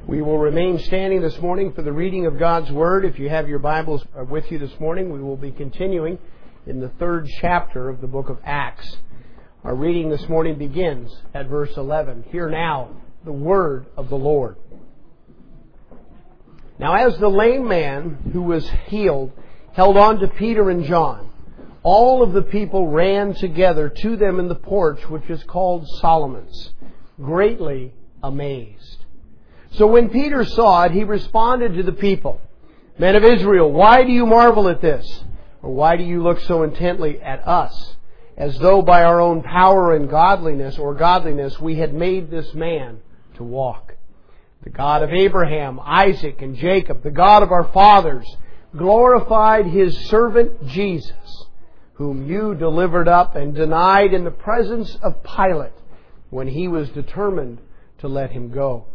We will remain standing this morning for the reading of God's Word. If you have your Bibles with you this morning, we will be continuing in the 3rd chapter of the book of Acts. Our reading this morning begins at verse 11. Hear now the word of the Lord. Now as the lame man who was healed held on to Peter and John, all of the people ran together to them in the porch, which is called Solomon's, greatly amazed. So when Peter saw it, he responded to the people, "Men of Israel, why do you marvel at this? Or why do you look so intently at us, as though by our own power and godliness we had made this man to walk? The God of Abraham, Isaac, and Jacob, the God of our fathers, glorified His servant Jesus, whom you delivered up and denied in the presence of Pilate when he was determined to let Him go.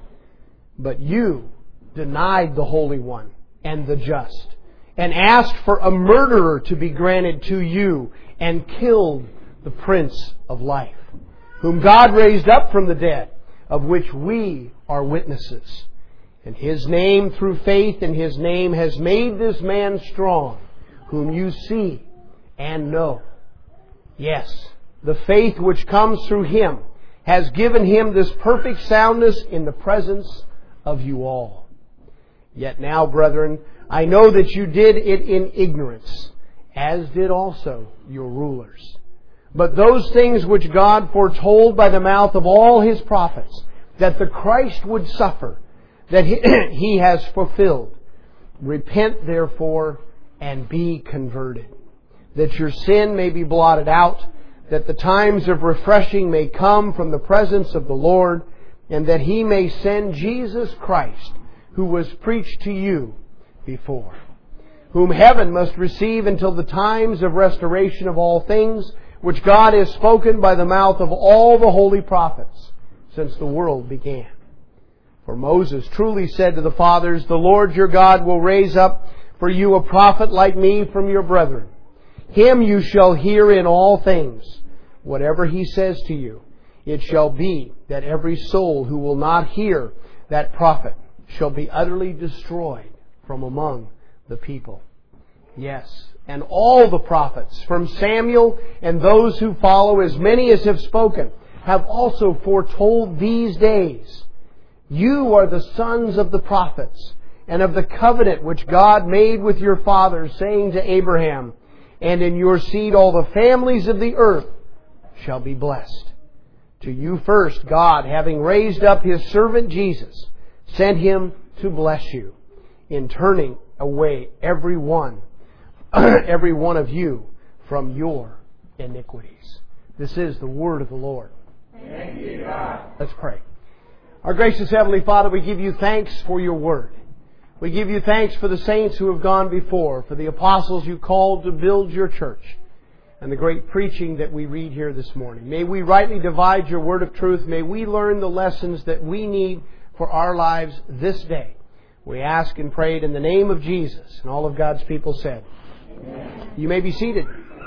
But you denied the Holy One and the just, and asked for a murderer to be granted to you, and killed the Prince of Life, whom God raised up from the dead, of which we are witnesses. And His name, through faith in His name, has made this man strong, whom you see and know. Yes, the faith which comes through Him has given Him this perfect soundness in the presence of you all. Yet now, brethren, I know that you did it in ignorance, as did also your rulers. But those things which God foretold by the mouth of all His prophets, that the Christ would suffer, that He has fulfilled. Repent therefore and be converted, that your sin may be blotted out, that the times of refreshing may come from the presence of the Lord, and that He may send Jesus Christ, who was preached to you before, whom heaven must receive until the times of restoration of all things, which God has spoken by the mouth of all the holy prophets since the world began. For Moses truly said to the fathers, the Lord your God will raise up for you a prophet like me from your brethren. Him you shall hear in all things. Whatever He says to you, it shall be that every soul who will not hear that prophet shall be utterly destroyed from among the people. Yes, and all the prophets, from Samuel and those who follow, as many as have spoken, have also foretold these days. You are the sons of the prophets, and of the covenant which God made with your fathers, saying to Abraham, and in your seed all the families of the earth shall be blessed. To you first, God, having raised up His servant Jesus, sent Him to bless you, in turning away every one of you from your iniquities. This is the word of the Lord. Thank you, God. Let's pray. Our gracious Heavenly Father, we give you thanks for your word. We give you thanks for the saints who have gone before, for the apostles you called to build your church, and the great preaching that we read here this morning. May we rightly divide your word of truth. May we learn the lessons that we need for our lives this day. We ask and pray it in the name of Jesus. And all of God's people said, Amen. You may be seated.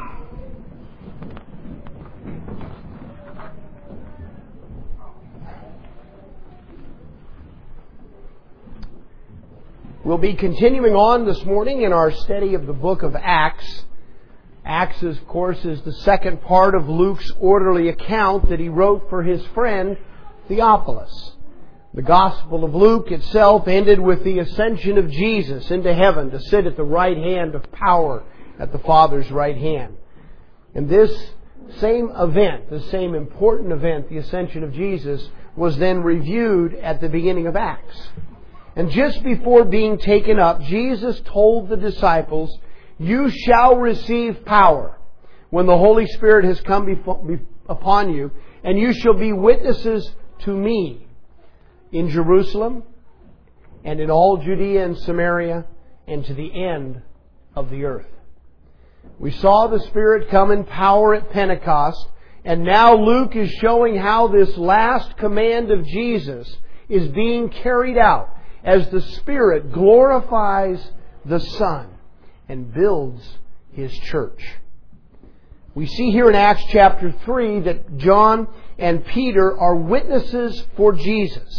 We'll be continuing on this morning in our study of the book of Acts. Acts, of course, is the second part of Luke's orderly account that he wrote for his friend Theophilus. The Gospel of Luke itself ended with the ascension of Jesus into heaven to sit at the right hand of power at the Father's right hand. And this same event, the same important event, the ascension of Jesus, was then reviewed at the beginning of Acts. And just before being taken up, Jesus told the disciples, you shall receive power when the Holy Spirit has come upon you, and you shall be witnesses to me in Jerusalem and in all Judea and Samaria and to the end of the earth. We saw the Spirit come in power at Pentecost, and now Luke is showing how this last command of Jesus is being carried out as the Spirit glorifies the Son and builds His church. We see here in Acts chapter 3 that John and Peter are witnesses for Jesus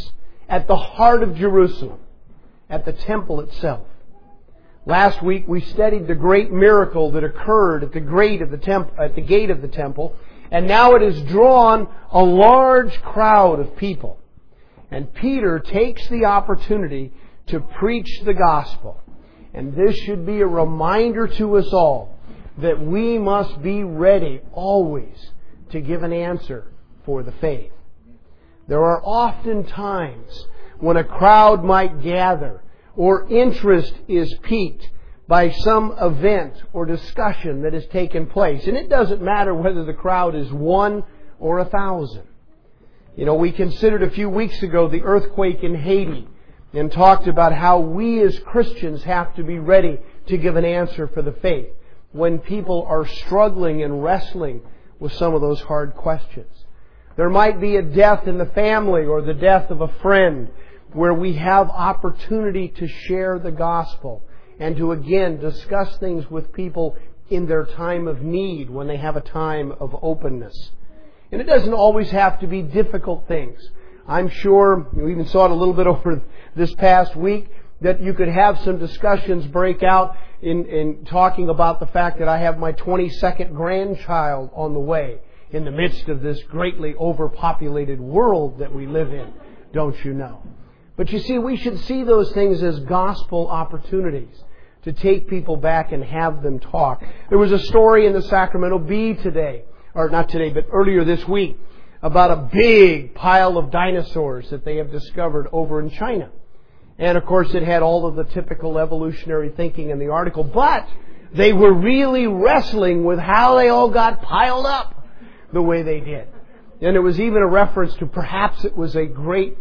at the heart of Jerusalem, at the temple itself. Last week we studied the great miracle that occurred at the gate of the temple, and now it has drawn a large crowd of people. And Peter takes the opportunity to preach the gospel. And this should be a reminder to us all that we must be ready always to give an answer for the faith. There are often times when a crowd might gather or interest is piqued by some event or discussion that has taken place. And it doesn't matter whether the crowd is 1 or 1,000. We considered a few weeks ago the earthquake in Haiti and talked about how we as Christians have to be ready to give an answer for the faith when people are struggling and wrestling with some of those hard questions. There might be a death in the family or the death of a friend where we have opportunity to share the gospel and to again discuss things with people in their time of need when they have a time of openness. And it doesn't always have to be difficult things. I'm sure, you even saw it a little bit over this past week, that you could have some discussions break out in talking about the fact that I have my 22nd grandchild on the way in the midst of this greatly overpopulated world that we live in, don't you know? But you see, we should see those things as gospel opportunities to take people back and have them talk. There was a story in the Sacramento Bee today, or not today, but earlier this week, about a big pile of dinosaurs that they have discovered over in China. And of course it had all of the typical evolutionary thinking in the article, but they were really wrestling with how they all got piled up the way they did. And it was even a reference to perhaps it was a great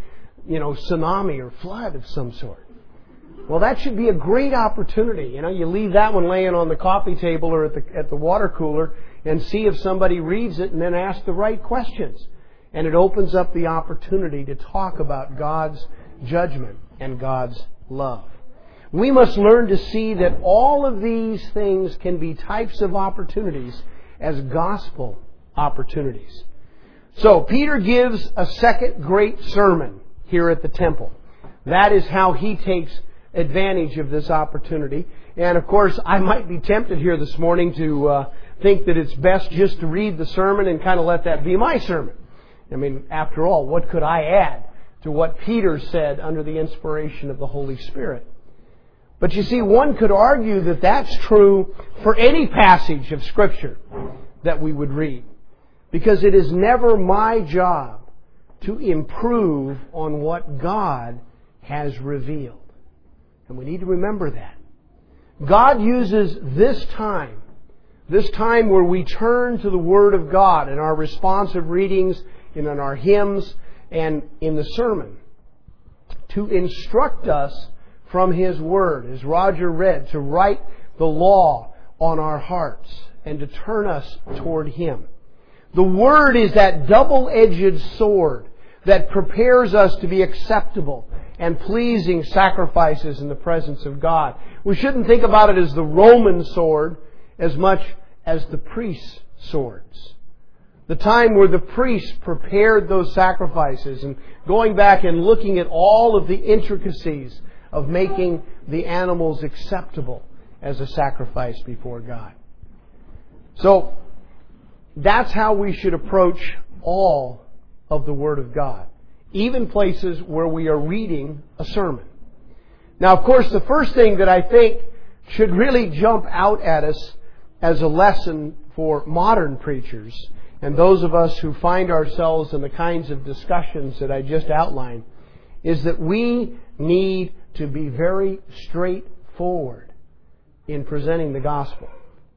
tsunami or flood of some sort. Well, that should be a great opportunity. You leave that one laying on the coffee table or at the water cooler and see if somebody reads it and then ask the right questions. And it opens up the opportunity to talk about God's judgment and God's love. We must learn to see that all of these things can be types of opportunities as gospel opportunities. So, Peter gives a second great sermon here at the temple. That is how he takes advantage of this opportunity. And of course, I might be tempted here this morning to think that it's best just to read the sermon and kind of let that be my sermon. After all, what could I add to what Peter said under the inspiration of the Holy Spirit? But you see, one could argue that that's true for any passage of Scripture that we would read. Because it is never my job to improve on what God has revealed. And we need to remember that. God uses this time where we turn to the Word of God in our responsive readings, and in our hymns, and in the sermon, to instruct us from His Word, as Roger read, to write the law on our hearts and to turn us toward Him. The Word is that double-edged sword that prepares us to be acceptable and pleasing sacrifices in the presence of God. We shouldn't think about it as the Roman sword as much as the priest's swords. The time where the priests prepared those sacrifices and going back and looking at all of the intricacies of making the animals acceptable as a sacrifice before God. So, that's how we should approach all of the Word of God, even places where we are reading a sermon. Now, of course, the first thing that I think should really jump out at us as a lesson for modern preachers and those of us who find ourselves in the kinds of discussions that I just outlined is that we need to be very straightforward in presenting the gospel.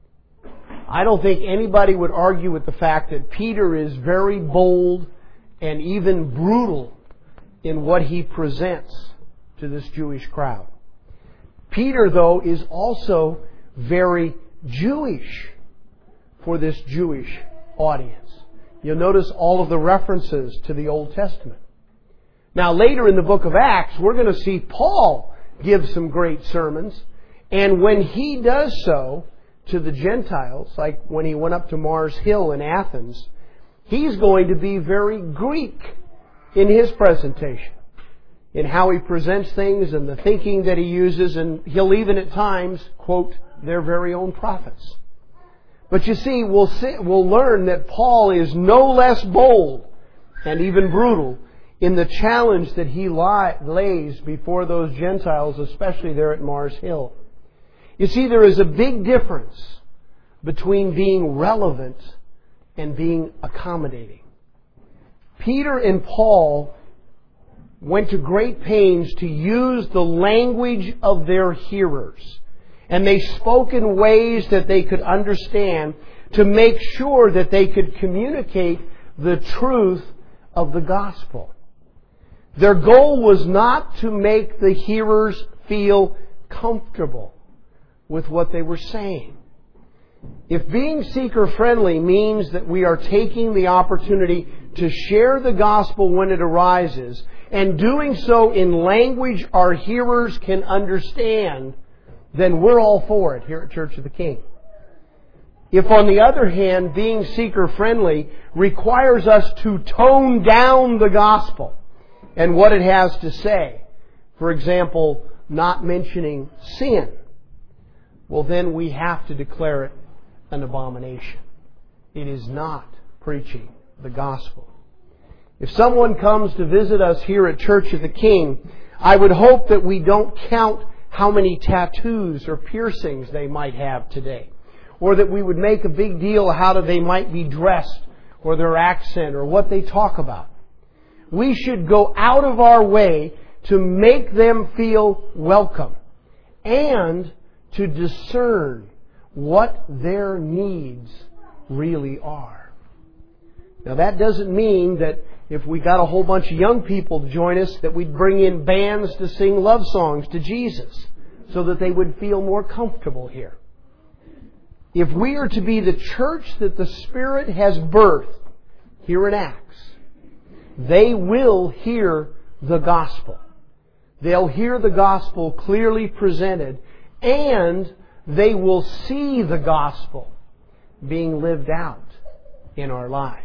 I don't think anybody would argue with the fact that Peter is very bold and even brutal in what he presents to this Jewish crowd. Peter, though, is also very Jewish for this Jewish audience. You'll notice all of the references to the Old Testament. Now, later in the book of Acts, we're going to see Paul give some great sermons. And when he does so to the Gentiles, like when he went up to Mars Hill in Athens, he's going to be very Greek in his presentation. in how he presents things and the thinking that he uses, and he'll even at times quote their very own prophets. But you see, we'll learn that Paul is no less bold and even brutal in the challenge that he lays before those Gentiles, especially there at Mars Hill. You see, there is a big difference between being relevant and being accommodating. Peter and Paul went to great pains to use the language of their hearers. And they spoke in ways that they could understand to make sure that they could communicate the truth of the gospel. Their goal was not to make the hearers feel comfortable with what they were saying. If being seeker-friendly means that we are taking the opportunity to share the gospel when it arises, and doing so in language our hearers can understand, then we're all for it here at Church of the King. If, on the other hand, being seeker-friendly requires us to tone down the gospel and what it has to say, for example, not mentioning sin, well, then we have to declare it an abomination. It is not preaching the gospel. If someone comes to visit us here at Church of the King, I would hope that we don't count how many tattoos or piercings they might have today, or that we would make a big deal how they might be dressed, or their accent, or what they talk about. We should go out of our way to make them feel welcome and to discern what their needs really are. Now, that doesn't mean that if we got a whole bunch of young people to join us, that we'd bring in bands to sing love songs to Jesus so that they would feel more comfortable here. If we are to be the church that the Spirit has birthed here in Acts, they will hear the gospel. They'll hear the gospel clearly presented, and they will see the gospel being lived out in our lives.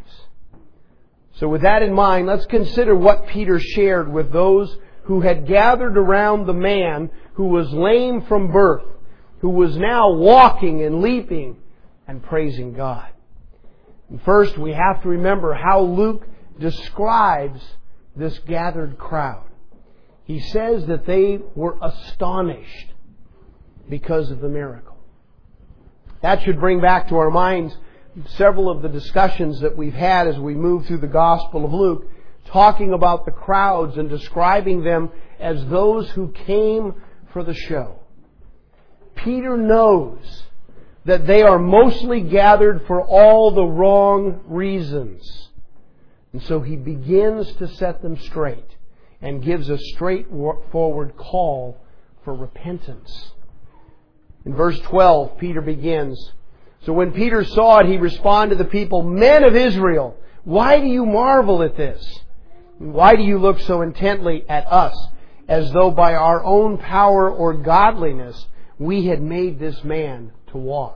So with that in mind, let's consider what Peter shared with those who had gathered around the man who was lame from birth, who was now walking and leaping and praising God. And first, we have to remember how Luke describes this gathered crowd. He says that they were astonished because of the miracle. That should bring back to our minds several of the discussions that we've had as we move through the Gospel of Luke, talking about the crowds and describing them as those who came for the show. Peter knows that they are mostly gathered for all the wrong reasons. And so he begins to set them straight and gives a straightforward call for repentance. In verse 12, Peter begins, "So when Peter saw it, he responded to the people, 'Men of Israel, why do you marvel at this? Why do you look so intently at us, as though by our own power or godliness we had made this man to walk?'"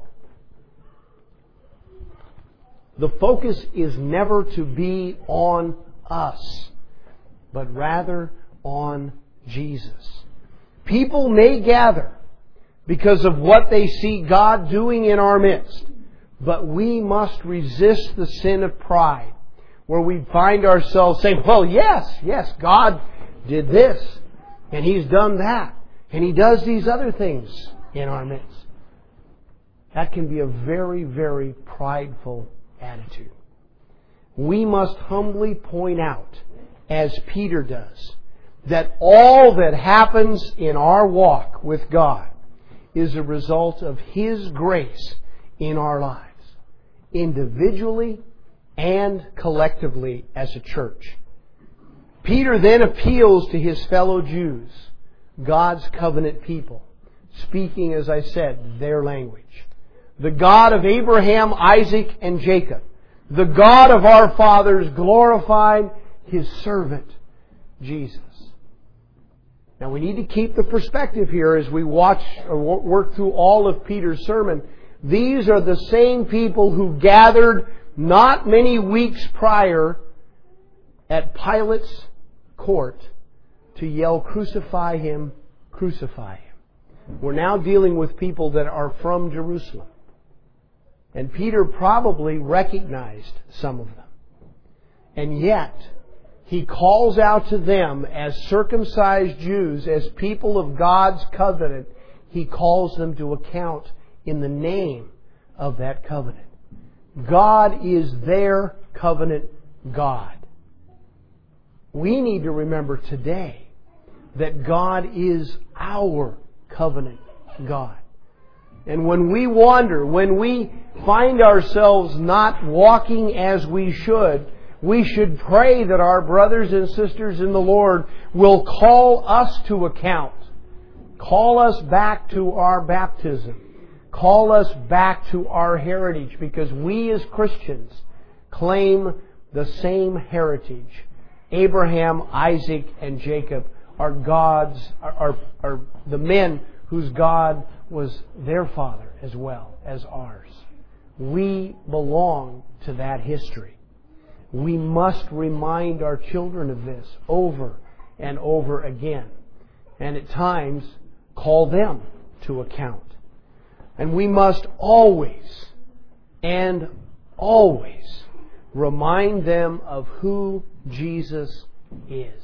The focus is never to be on us, but rather on Jesus. People may gather because of what they see God doing in our midst, but we must resist the sin of pride, where we find ourselves saying, "Well, yes, God did this, and He's done that, and He does these other things in our midst." That can be a very, very prideful attitude. We must humbly point out, as Peter does, that all that happens in our walk with God is a result of His grace in our lives, individually and collectively as a church. Peter then appeals to his fellow Jews, God's covenant people, speaking, as I said, their language. The God of Abraham, Isaac, and Jacob, the God of our fathers, glorified His servant, Jesus. Now we need to keep the perspective here as we watch or work through all of Peter's sermon. These are the same people who gathered not many weeks prior at Pilate's court to yell, "Crucify Him, crucify Him." We're now dealing with people that are from Jerusalem. And Peter probably recognized some of them. And yet, he calls out to them as circumcised Jews, as people of God's covenant. He calls them to account in the name of that covenant. God is their covenant God. We need to remember today that God is our covenant God. And when we wander, when we find ourselves not walking as we should pray that our brothers and sisters in the Lord will call us to account. Call us back to our baptism. Call us back to our heritage, because we as Christians claim the same heritage. Abraham, Isaac, and Jacob are the men whose God was their father as well as ours. We belong to that history. We must remind our children of this over and over again, and at times call them to account. And we must always and always remind them of who Jesus is.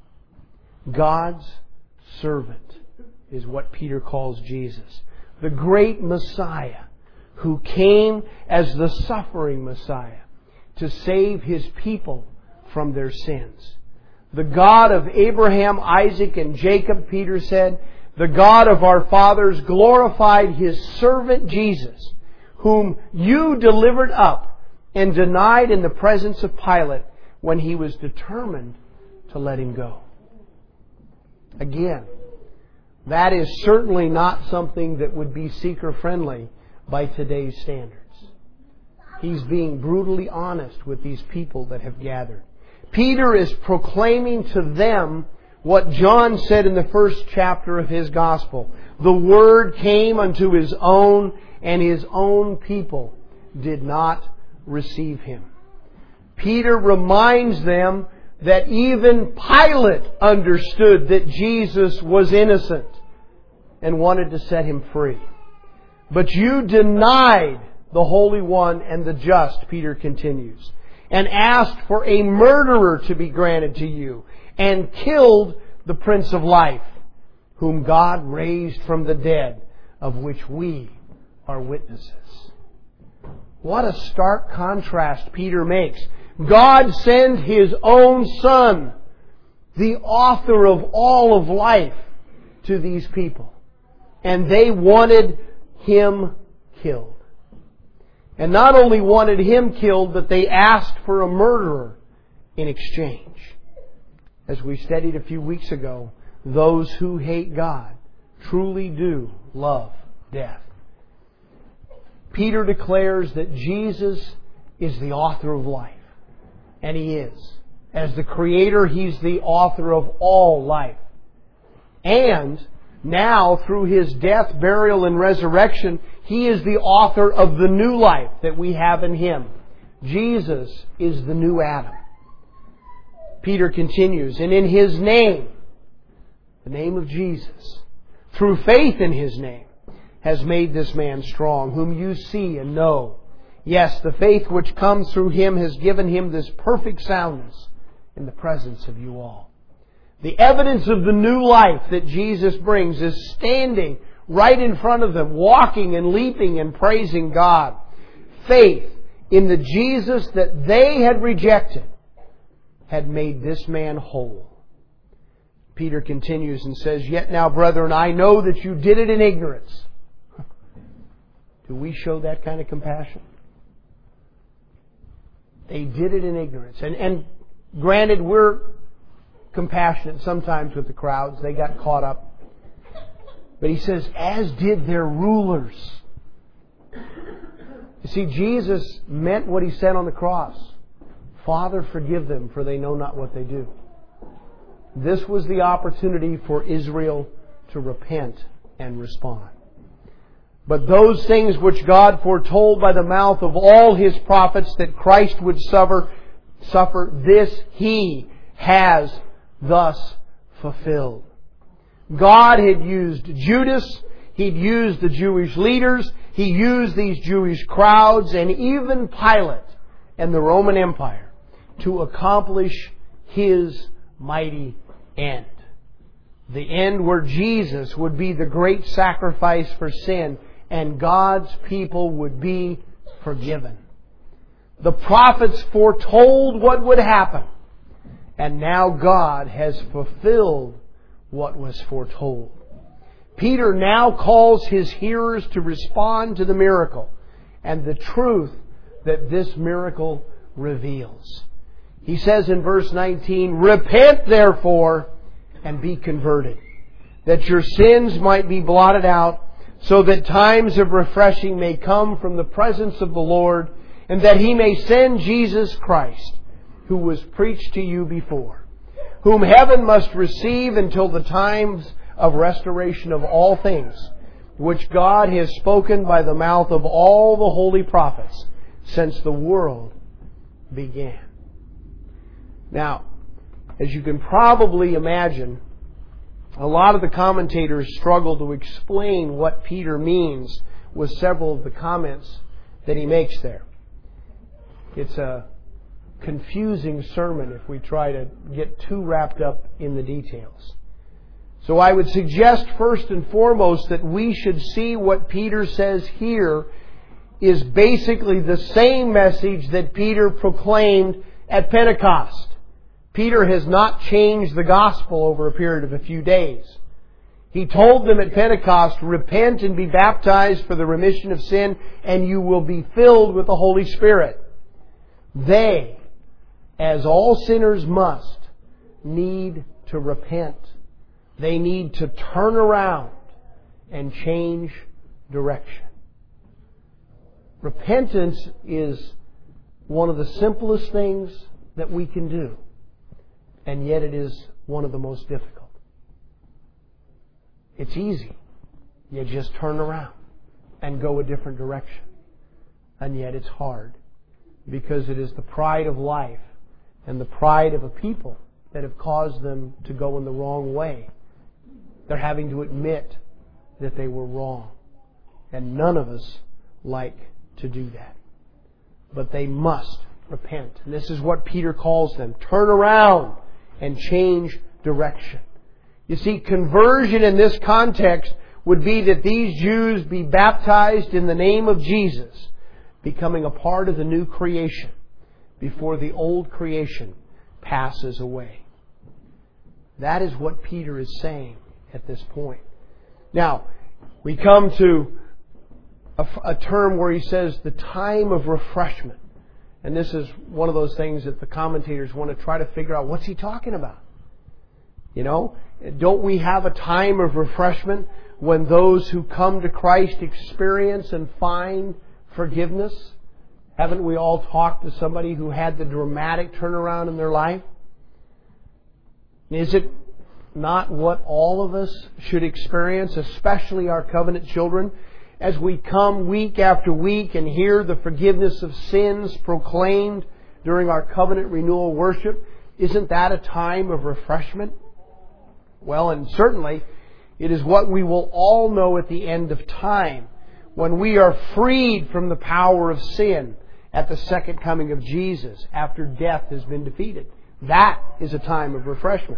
God's servant is what Peter calls Jesus. The great Messiah who came as the suffering Messiah to save His people from their sins. The God of Abraham, Isaac, and Jacob, Peter said, the God of our fathers glorified His servant Jesus, whom you delivered up and denied in the presence of Pilate when he was determined to let Him go. Again, that is certainly not something that would be seeker-friendly by today's standards. He's being brutally honest with these people that have gathered. Peter is proclaiming to them what John said in the first chapter of his Gospel. The Word came unto His own, and His own people did not receive Him. Peter reminds them that even Pilate understood that Jesus was innocent and wanted to set Him free. But you denied the Holy One and the just, Peter continues, and asked for a murderer to be granted to you, and killed the Prince of Life, whom God raised from the dead, of which we are witnesses. What a stark contrast Peter makes. God sent His own Son, the author of all of life, to these people. And they wanted Him killed. And not only wanted Him killed, but they asked for a murderer in exchange. As we studied a few weeks ago, those who hate God truly do love death. Peter declares that Jesus is the author of life. And He is. As the Creator, He's the author of all life. And now, through His death, burial, and resurrection, He is the author of the new life that we have in Him. Jesus is the new Adam. Peter continues, and in His name, the name of Jesus, through faith in His name, has made this man strong, whom you see and know. Yes, the faith which comes through Him has given Him this perfect soundness in the presence of you all. The evidence of the new life that Jesus brings is standing right in front of them, walking and leaping and praising God. Faith in the Jesus that they had rejected had made this man whole. Peter continues and says, yet now, brethren, I know that you did it in ignorance. Do we show that kind of compassion? They did it in ignorance. And granted, we're compassionate sometimes with the crowds. They got caught up. But he says, as did their rulers. You see, Jesus meant what He said on the cross. Father, forgive them, for they know not what they do. This was the opportunity for Israel to repent and respond. But those things which God foretold by the mouth of all His prophets that Christ would suffer, this He has thus fulfilled. God had used Judas, He'd used the Jewish leaders, He used these Jewish crowds, and even Pilate and the Roman Empire to accomplish His mighty end. The end where Jesus would be the great sacrifice for sin and God's people would be forgiven. The prophets foretold what would happen, and now God has fulfilled what was foretold. Peter now calls his hearers to respond to the miracle and the truth that this miracle reveals. He says in verse 19, "Repent therefore and be converted, that your sins might be blotted out, so that times of refreshing may come from the presence of the Lord, and that He may send Jesus Christ, who was preached to you before, whom heaven must receive until the times of restoration of all things, which God has spoken by the mouth of all the holy prophets since the world began." Now, as you can probably imagine, a lot of the commentators struggle to explain what Peter means with several of the comments that he makes there. It's a confusing sermon if we try to get too wrapped up in the details. So I would suggest first and foremost that we should see what Peter says here is basically the same message that Peter proclaimed at Pentecost. Peter has not changed the gospel over a period of a few days. He told them at Pentecost, "Repent and be baptized for the remission of sin, and you will be filled with the Holy Spirit." They, as all sinners must, need to repent. They need to turn around and change direction. Repentance is one of the simplest things that we can do, and yet it is one of the most difficult. It's easy. You just turn around and go a different direction. And yet it's hard, because it is the pride of life and the pride of a people that have caused them to go in the wrong way. They're having to admit that they were wrong. And none of us like to do that. But they must repent. And this is what Peter calls them. Turn around and change direction. You see, conversion in this context would be that these Jews be baptized in the name of Jesus, becoming a part of the new creation before the old creation passes away. That is what Peter is saying at this point. Now, we come to a term where he says the time of refreshment. And this is one of those things that the commentators want to try to figure out, what's he talking about? You know, don't we have a time of refreshment when those who come to Christ experience and find forgiveness? Haven't we all talked to somebody who had the dramatic turnaround in their life? Is it not what all of us should experience, especially our covenant children, as we come week after week and hear the forgiveness of sins proclaimed during our covenant renewal worship? Isn't that a time of refreshment? Well, and certainly it is what we will all know at the end of time, when we are freed from the power of sin at the second coming of Jesus after death has been defeated. That is a time of refreshment.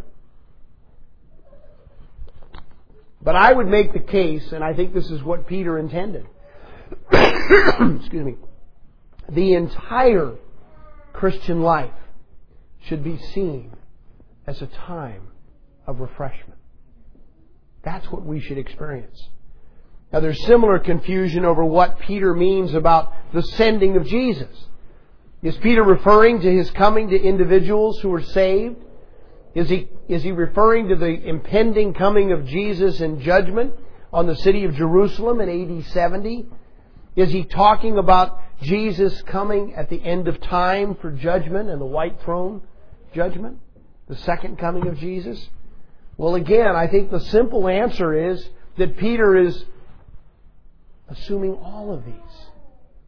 But I would make the case, and I think this is what Peter intended. Excuse me. The entire Christian life should be seen as a time of refreshment. That's what we should experience. Now, there's similar confusion over what Peter means about the sending of Jesus. Is Peter referring to His coming to individuals who are saved? Is he referring to the impending coming of Jesus in judgment on the city of Jerusalem in AD 70? Is he talking about Jesus coming at the end of time for judgment and the white throne judgment? The second coming of Jesus? Well, again, I think the simple answer is that Peter is assuming all of these.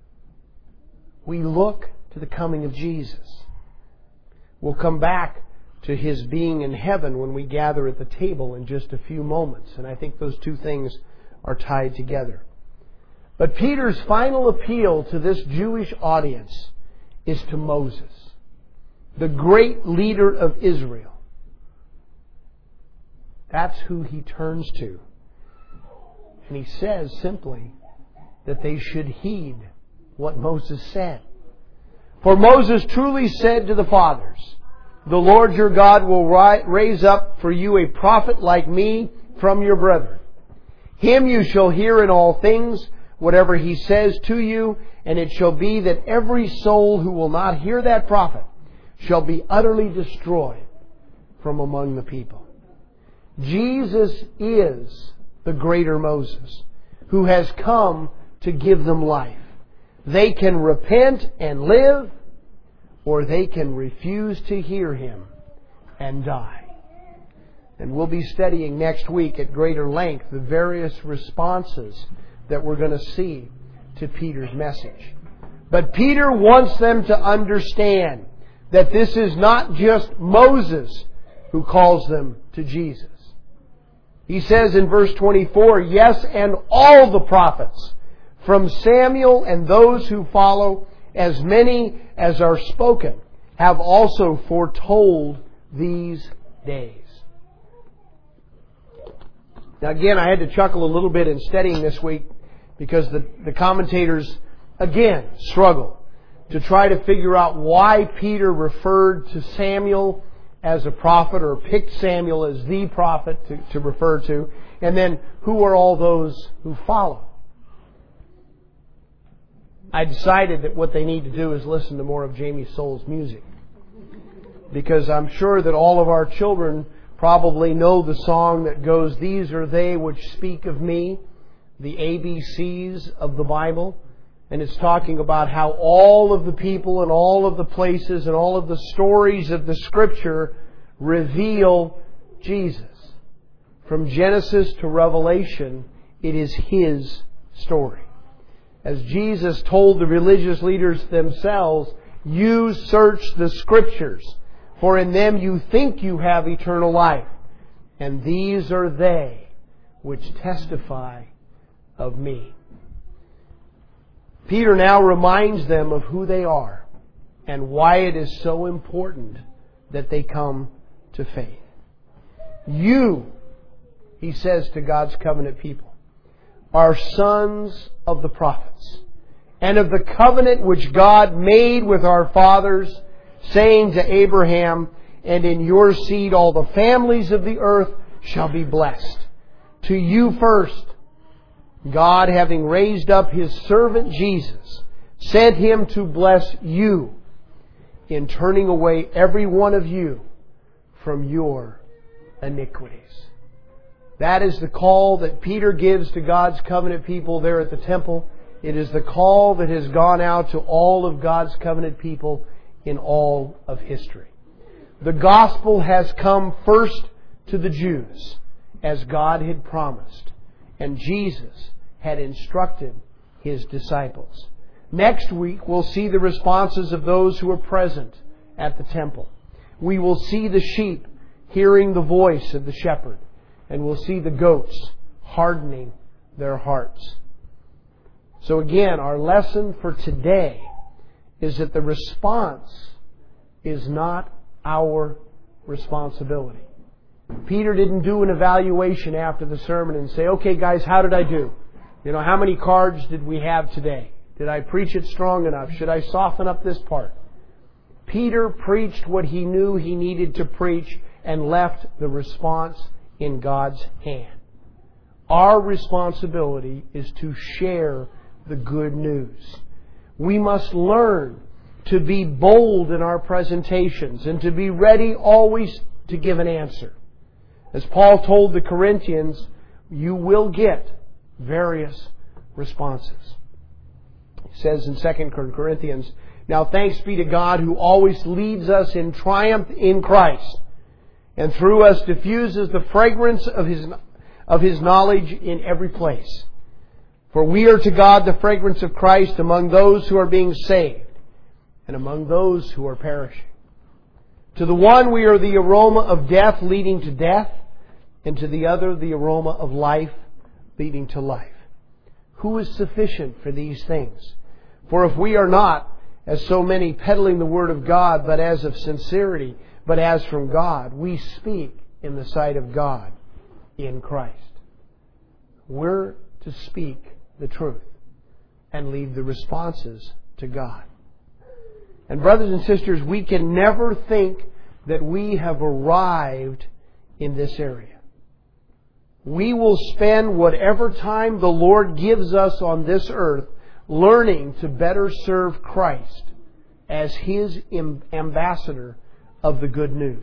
We look to the coming of Jesus. We'll come back to His being in heaven when we gather at the table in just a few moments. And I think those two things are tied together. But Peter's final appeal to this Jewish audience is to Moses, the great leader of Israel. That's who he turns to. And he says simply that they should heed what Moses said. For Moses truly said to the fathers, "The Lord your God will raise up for you a prophet like me from your brethren. Him you shall hear in all things, whatever he says to you, and it shall be that every soul who will not hear that prophet shall be utterly destroyed from among the people." Jesus is the greater Moses who has come to give them life. They can repent and live, or they can refuse to hear Him and die. And we'll be studying next week at greater length the various responses that we're going to see to Peter's message. But Peter wants them to understand that this is not just Moses who calls them to Jesus. He says in verse 24, "Yes, and all the prophets, from Samuel and those who follow, as many as are spoken, have also foretold these days." Now again, I had to chuckle a little bit in studying this week because the commentators, again, struggle to try to figure out why Peter referred to Samuel as a prophet, or picked Samuel as the prophet to refer to, and then who are all those who follow. I decided that what they need to do is listen to more of Jamie Soul's music, because I'm sure that all of our children probably know the song that goes, "These are they which speak of me," the ABCs of the Bible. And it's talking about how all of the people and all of the places and all of the stories of the Scripture reveal Jesus. From Genesis to Revelation, it is His story. As Jesus told the religious leaders themselves, "You search the Scriptures, for in them you think you have eternal life, and these are they which testify of me." Peter now reminds them of who they are and why it is so important that they come to faith. "You," he says to God's covenant people, "are sons of the prophets, and of the covenant which God made with our fathers, saying to Abraham, 'And in your seed all the families of the earth shall be blessed.' To you first, God, having raised up His servant Jesus, sent Him to bless you in turning away every one of you from your iniquities." That is the call that Peter gives to God's covenant people there at the temple. It is the call that has gone out to all of God's covenant people in all of history. The gospel has come first to the Jews, as God had promised, and Jesus had instructed His disciples. Next week, we'll see the responses of those who were present at the temple. We will see the sheep hearing the voice of the shepherd, and we'll see the goats hardening their hearts. So again, our lesson for today is that the response is not our responsibility. Peter didn't do an evaluation after the sermon and say, "Okay guys, how did I do? How many cards did we have today? Did I preach it strong enough? Should I soften up this part?" Peter preached what he knew he needed to preach and left the response in God's hand. Our responsibility is to share the good news. We must learn to be bold in our presentations and to be ready always to give an answer. As Paul told the Corinthians, you will get various responses. He says in 2 Corinthians, "Now thanks be to God who always leads us in triumph in Christ, and through us diffuses the fragrance of His knowledge in every place. For we are to God the fragrance of Christ among those who are being saved and among those who are perishing. To the one we are the aroma of death leading to death, and to the other the aroma of life leading to life. Who is sufficient for these things? For if we are not, as so many, peddling the Word of God, but as of sincerity, but as from God, we speak in the sight of God in Christ. We're to speak the truth and leave the responses to God. And brothers and sisters, we can never think that we have arrived in this area. We will spend whatever time the Lord gives us on this earth learning to better serve Christ as His ambassador of the good news.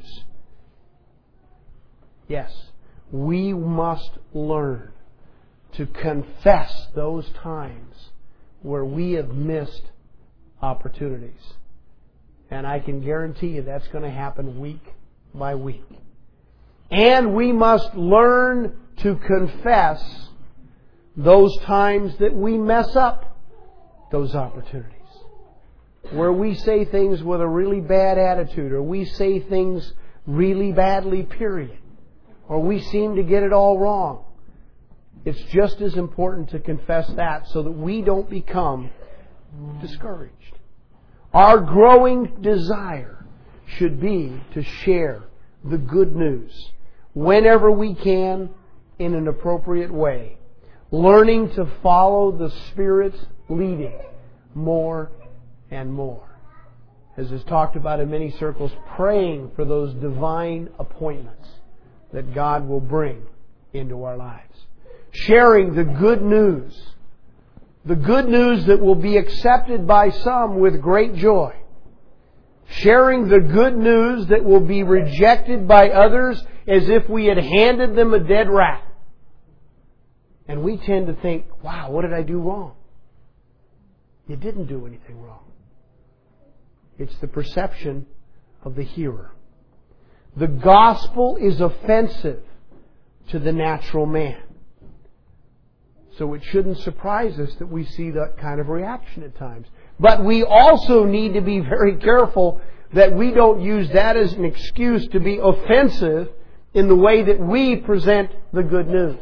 Yes, we must learn to confess those times where we have missed opportunities. And I can guarantee you that's going to happen week by week. And we must learn to confess those times that we mess up those opportunities. Where we say things with a really bad attitude, or we say things really badly, period. Or we seem to get it all wrong. It's just as important to confess that so that we don't become discouraged. Our growing desire should be to share the good news whenever we can in an appropriate way, learning to follow the Spirit's leading more and more. As is talked about in many circles, praying for those divine appointments that God will bring into our lives. Sharing the good news that will be accepted by some with great joy. Sharing the good news that will be rejected by others as if we had handed them a dead rat. And we tend to think, wow, what did I do wrong? You didn't do anything wrong. It's the perception of the hearer. The gospel is offensive to the natural man. So it shouldn't surprise us that we see that kind of reaction at times. But we also need to be very careful that we don't use that as an excuse to be offensive in the way that we present the good news.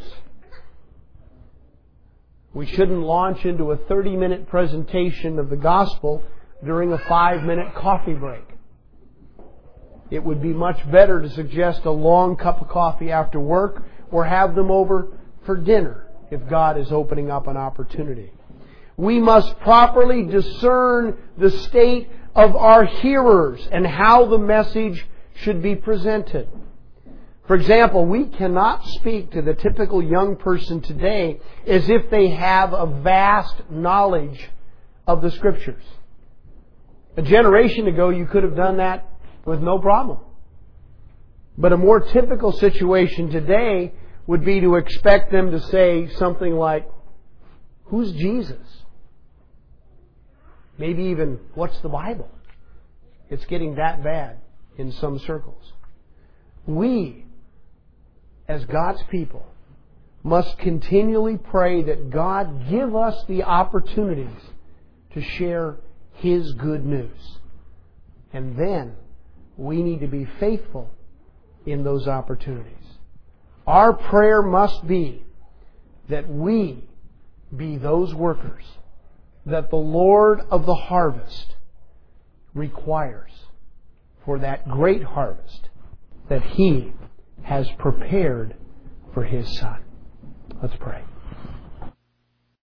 We shouldn't launch into a 30-minute presentation of the gospel during a 5-minute coffee break. It would be much better to suggest a long cup of coffee after work or have them over for dinner if God is opening up an opportunity. We must properly discern the state of our hearers and how the message should be presented. For example, we cannot speak to the typical young person today as if they have a vast knowledge of the Scriptures. A generation ago, you could have done that with no problem. But a more typical situation today would be to expect them to say something like, who's Jesus? Maybe even, what's the Bible? It's getting that bad in some circles. We, as God's people, must continually pray that God give us the opportunities to share His good news. And then we need to be faithful in those opportunities. Our prayer must be that we be those workers that the Lord of the harvest requires for that great harvest that He has prepared for His Son. Let's pray.